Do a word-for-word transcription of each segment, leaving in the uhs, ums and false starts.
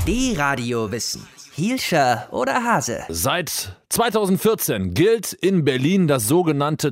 D-Radio Wissen. Hielscher oder Hase? Seit zweitausendvierzehn gilt in Berlin das sogenannte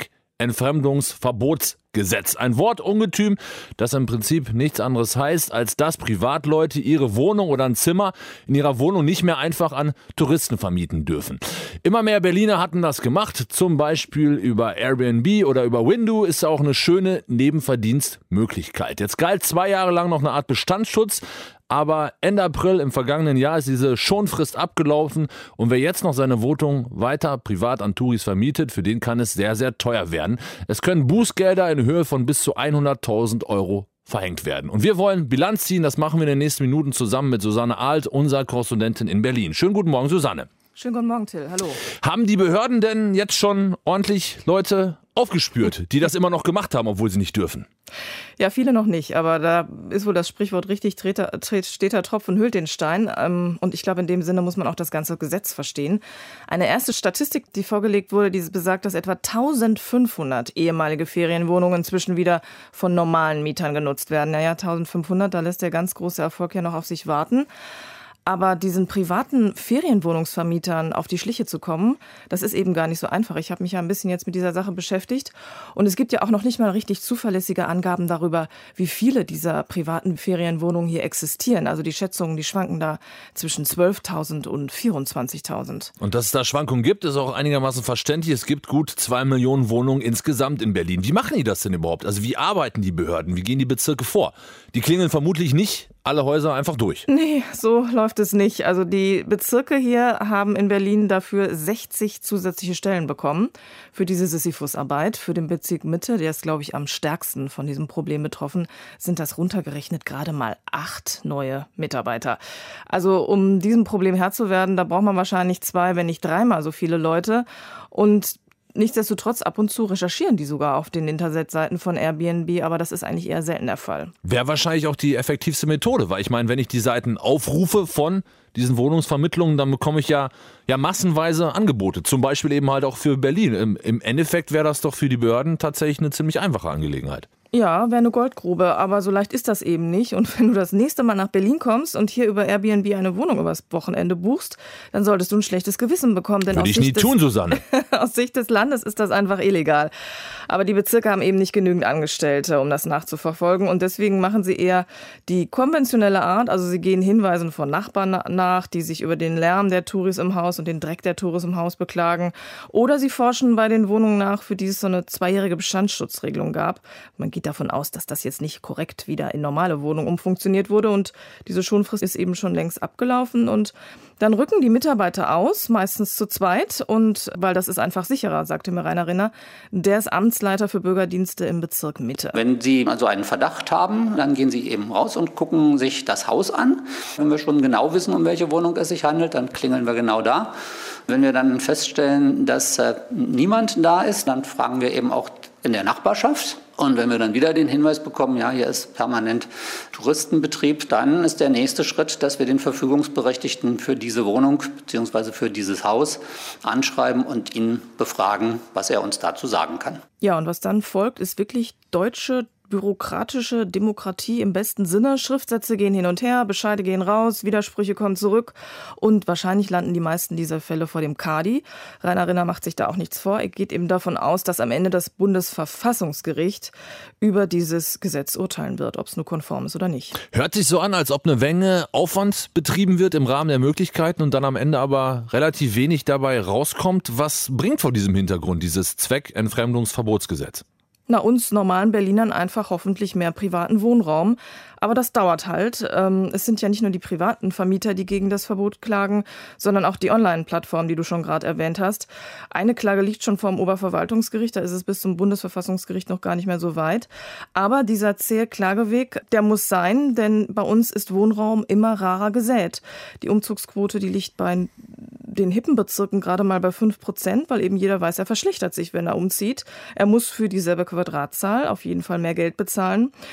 Zweckentfremdungsverbotsgesetz. Ein Wortungetüm, das im Prinzip nichts anderes heißt, als dass Privatleute ihre Wohnung oder ein Zimmer in ihrer Wohnung nicht mehr einfach an Touristen vermieten dürfen. Immer mehr Berliner hatten das gemacht, zum Beispiel über Airbnb oder über Window, ist auch eine schöne Nebenverdienstmöglichkeit. Jetzt galt zwei Jahre lang noch eine Art Bestandsschutz, aber Ende April im vergangenen Jahr ist diese Schonfrist abgelaufen und wer jetzt noch seine Wohnung weiter privat an Touris vermietet, für den kann es sehr, sehr teuer werden. Es können Bußgelder in Höhe von bis zu hunderttausend Euro verhängt werden. Und wir wollen Bilanz ziehen, das machen wir in den nächsten Minuten zusammen mit Susanne Ahlt, unserer Korrespondentin in Berlin. Schönen guten Morgen, Susanne. Schönen guten Morgen, Till. Hallo. Haben die Behörden denn jetzt schon ordentlich Leute aufgespürt, die das immer noch gemacht haben, obwohl sie nicht dürfen? Ja, viele noch nicht, aber da ist wohl das Sprichwort richtig, treter, tret, steter Tropfen hüllt den Stein. Und ich glaube, in dem Sinne muss man auch das ganze Gesetz verstehen. Eine erste Statistik, die vorgelegt wurde, die besagt, dass etwa eintausendfünfhundert ehemalige Ferienwohnungen inzwischen wieder von normalen Mietern genutzt werden. Naja, eintausendfünfhundert, da lässt der ganz große Erfolg ja noch auf sich warten. Aber diesen privaten Ferienwohnungsvermietern auf die Schliche zu kommen, das ist eben gar nicht so einfach. Ich habe mich ja ein bisschen jetzt mit dieser Sache beschäftigt. Und es gibt ja auch noch nicht mal richtig zuverlässige Angaben darüber, wie viele dieser privaten Ferienwohnungen hier existieren. Also die Schätzungen, die schwanken da zwischen zwölftausend und vierundzwanzigtausend. Und dass es da Schwankungen gibt, ist auch einigermaßen verständlich. Es gibt gut zwei Millionen Wohnungen insgesamt in Berlin. Wie machen die das denn überhaupt? Also wie arbeiten die Behörden? Wie gehen die Bezirke vor? Die klingeln vermutlich nicht alle Häuser einfach durch. Nee, so läuft es nicht. Also die Bezirke hier haben in Berlin dafür sechzig zusätzliche Stellen bekommen für diese Sisyphus-Arbeit. Für den Bezirk Mitte, der ist, glaube ich, am stärksten von diesem Problem betroffen, sind das runtergerechnet gerade mal acht neue Mitarbeiter. Also um diesem Problem Herr zu werden, da braucht man wahrscheinlich zwei, wenn nicht dreimal so viele Leute. Und nichtsdestotrotz, ab und zu recherchieren die sogar auf den Internetseiten von Airbnb, aber das ist eigentlich eher selten der Fall. Wäre wahrscheinlich auch die effektivste Methode, weil ich meine, wenn ich die Seiten aufrufe von diesen Wohnungsvermittlungen, dann bekomme ich ja, ja massenweise Angebote, zum Beispiel eben halt auch für Berlin. Im, im Endeffekt wäre das doch für die Behörden tatsächlich eine ziemlich einfache Angelegenheit. Ja, wäre eine Goldgrube, aber so leicht ist das eben nicht. Und wenn du das nächste Mal nach Berlin kommst und hier über Airbnb eine Wohnung übers Wochenende buchst, dann solltest du ein schlechtes Gewissen bekommen. Denn Würde aus ich nie Sicht des, tun, Susanne. Aus Sicht des Landes ist das einfach illegal. Aber die Bezirke haben eben nicht genügend Angestellte, um das nachzuverfolgen. Und deswegen machen sie eher die konventionelle Art. Also sie gehen Hinweisen von Nachbarn nach, die sich über den Lärm der Touris im Haus und den Dreck der Touris im Haus beklagen. Oder sie forschen bei den Wohnungen nach, für die es so eine zweijährige Bestandsschutzregelung gab. Man geht davon aus, dass das jetzt nicht korrekt wieder in normale Wohnungen umfunktioniert wurde. Und diese Schonfrist ist eben schon längst abgelaufen. Und dann rücken die Mitarbeiter aus, meistens zu zweit. Und weil das ist einfach sicherer, sagte mir Rainer Rinner, der ist Amtsleiter für Bürgerdienste im Bezirk Mitte. Wenn Sie also einen Verdacht haben, dann gehen Sie eben raus und gucken sich das Haus an. Wenn wir schon genau wissen, um welche Wohnung es sich handelt, dann klingeln wir genau da. Wenn wir dann feststellen, dass äh, niemand da ist, dann fragen wir eben auch in der Nachbarschaft. Und wenn wir dann wieder den Hinweis bekommen, ja, hier ist permanent Touristenbetrieb, dann ist der nächste Schritt, dass wir den Verfügungsberechtigten für diese Wohnung bzw. für dieses Haus anschreiben und ihn befragen, was er uns dazu sagen kann. Ja, und was dann folgt, ist wirklich deutsche bürokratische Demokratie im besten Sinne. Schriftsätze gehen hin und her, Bescheide gehen raus, Widersprüche kommen zurück und wahrscheinlich landen die meisten dieser Fälle vor dem Kadi. Rainer Rinner macht sich da auch nichts vor. Er geht eben davon aus, dass am Ende das Bundesverfassungsgericht über dieses Gesetz urteilen wird, ob es nur konform ist oder nicht. Hört sich so an, als ob eine Menge Aufwand betrieben wird im Rahmen der Möglichkeiten und dann am Ende aber relativ wenig dabei rauskommt. Was bringt vor diesem Hintergrund dieses Zweckentfremdungsverbotsgesetz? Na, uns normalen Berlinern einfach hoffentlich mehr privaten Wohnraum. Aber das dauert halt. Es sind ja nicht nur die privaten Vermieter, die gegen das Verbot klagen, sondern auch die Online-Plattform, die du schon gerade erwähnt hast. Eine Klage liegt schon vor dem Oberverwaltungsgericht, da ist es bis zum Bundesverfassungsgericht noch gar nicht mehr so weit. Aber dieser zähe Klageweg, der muss sein, denn bei uns ist Wohnraum immer rarer gesät. Die Umzugsquote, die liegt bei den hippen Bezirken gerade mal bei fünf Prozent, weil eben jeder weiß, er verschlechtert sich, wenn er umzieht. Er muss für dieselbe Quadratzahl auf jeden Fall mehr Geld bezahlen.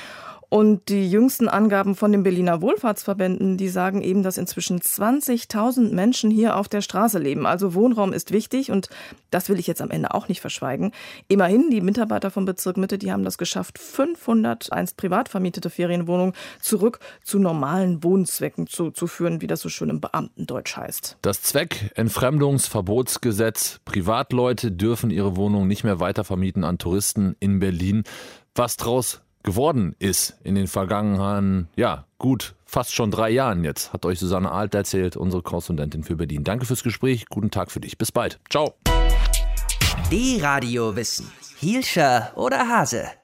Und die jüngsten Angaben von den Berliner Wohlfahrtsverbänden, die sagen eben, dass inzwischen zwanzigtausend Menschen hier auf der Straße leben. Also Wohnraum ist wichtig und das will ich jetzt am Ende auch nicht verschweigen. Immerhin, die Mitarbeiter vom Bezirk Mitte, die haben das geschafft, fünfhundert einst privat vermietete Ferienwohnungen zurück zu normalen Wohnzwecken zu, zu führen, wie das so schön im Beamtendeutsch heißt. Das Zweckentfremdungsverbotsgesetz. Privatleute dürfen ihre Wohnungen nicht mehr weiter vermieten an Touristen in Berlin. Was draus geworden ist in den vergangenen, ja, gut, fast schon drei Jahren jetzt, hat euch Susanne Alt erzählt, unsere Korrespondentin für Berlin. Danke fürs Gespräch, guten Tag für dich. Bis bald. Ciao. Die Radio Wissen. Hielscher oder Hase?